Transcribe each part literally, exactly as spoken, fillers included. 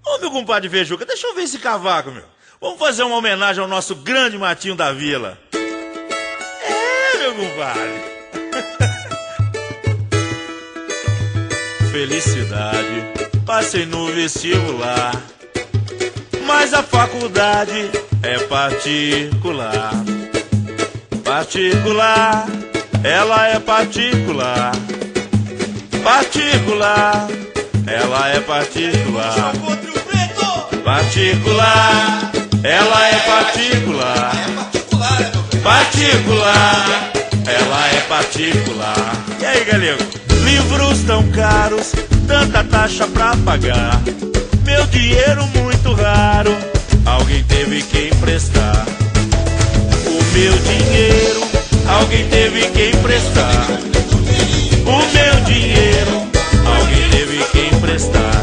Ô, meu compadre Vejuca, deixa eu ver esse cavaco, meu. Vamos fazer uma homenagem ao nosso grande Matinho da Vila. É, meu compadre. Felicidade, passei no vestibular, mas a faculdade é particular. Particular, ela é particular. Particular, ela é particular. Particular, ela é particular. Particular, ela é particular. E aí, galego? Livros tão caros, tanta taxa pra pagar, meu dinheiro muito raro, alguém teve que emprestar. O meu dinheiro, alguém teve que emprestar. O meu dinheiro, alguém teve que emprestar.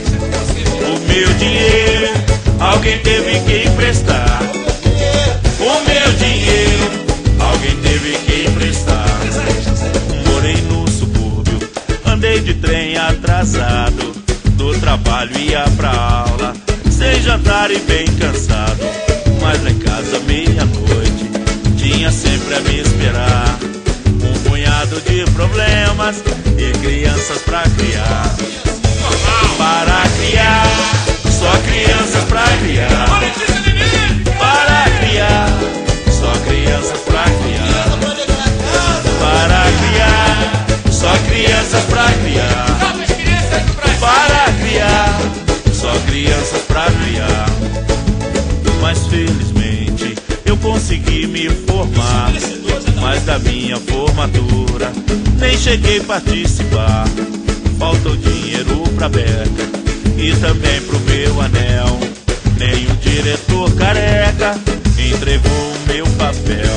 O meu dinheiro, alguém teve que emprestar. O meu dinheiro, alguém teve que emprestar. Morei no subúrbio, andei de trem atrasado, do trabalho ia pra aula, sem jantar e bem cansado. Mas lá em casa meia-noite tinha sempre a me esperar um punhado de problemas e crianças pra criar. Para criar, só crianças pra criar. Para criar, só crianças pra criar. Para criar, só crianças pra criar. Para criar, só crianças pra criar. Mas felizmente eu consegui me formar, mas da minha formatura nem cheguei a participar. Faltou dinheiro pra beca e também pro meu anel. Nem o diretor careca entregou o meu papel.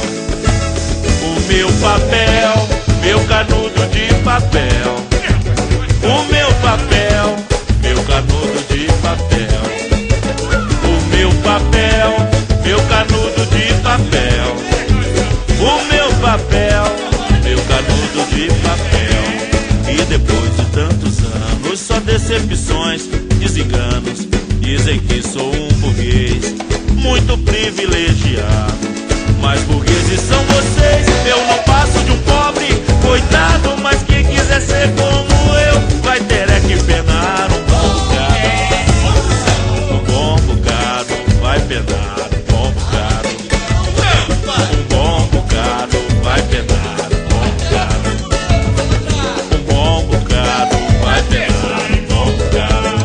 O meu papel, meu canudo de papel. O meu papel, meu canudo de papel. O meu papel, meu canudo de papel. O meu papel, meu canudo de papel. E depois de tantos anos, só decepções, desenganos, dizem que sou um burguês muito privilegiado. Mas burgueses são vocês, eu não passo de um pobre coitado. Mas quem quiser ser como eu, vai ter é que penar um bom bocado. Um bom bocado, vai penar um bom bocado. Um bom bocado, vai penar um bom bocado. Um bom bocado, vai penar um bom bocado.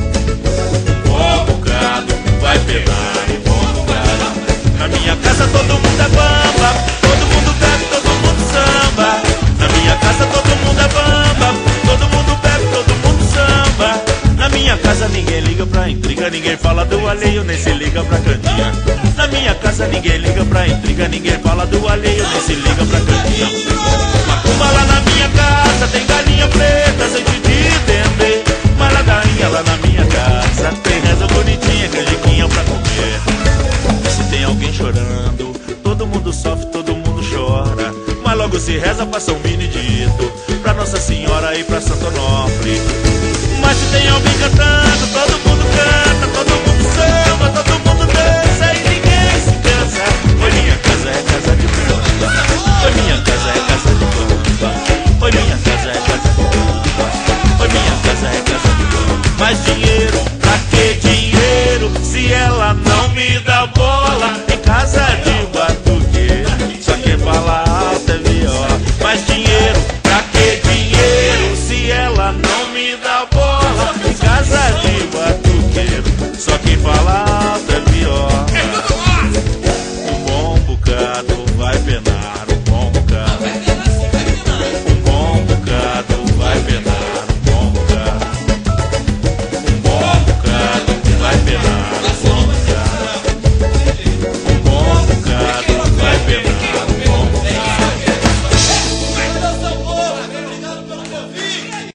Um bom bocado, vai penar um bom bocado. Na minha casa todo mundo é bamba, todo mundo bebe, todo mundo samba. Na minha casa todo mundo é bamba, todo mundo bebe, todo mundo samba. Na minha casa ninguém liga pra intriga, ninguém fala do alheio, nem se liga pra cantinha. Na minha casa ninguém liga pra intriga, ninguém fala do alheio, nem se liga pra cantinha. Macumba lá na minha casa, tem galinha preta, sem te entender. Mas ladainha lá na minha casa, tem reza bonitinha, canjiquinha pra comer. Se tem alguém chorando, todo mundo sofre, todo mundo chora. Mas logo se reza pra São Benedito, pra Nossa Senhora e pra Santo Onofre. Mas se tem alguém cantando, todo mundo canta, todo mundo samba, todo mundo dança e ninguém se cansa. Oi, minha casa é casa de planta. Oi, minha casa é casa de planta. Oi, minha casa é casa de planta. Oi, minha casa é casa de planta. Mas dinheiro, pra que dinheiro, se ela não me dá bola? Em casa de batuque, só quem fala alto é viola. Mas dinheiro, pra que dinheiro, se ela não me dá bola? Em casa de batuque, só quem fala alto é viola. Um bom bocado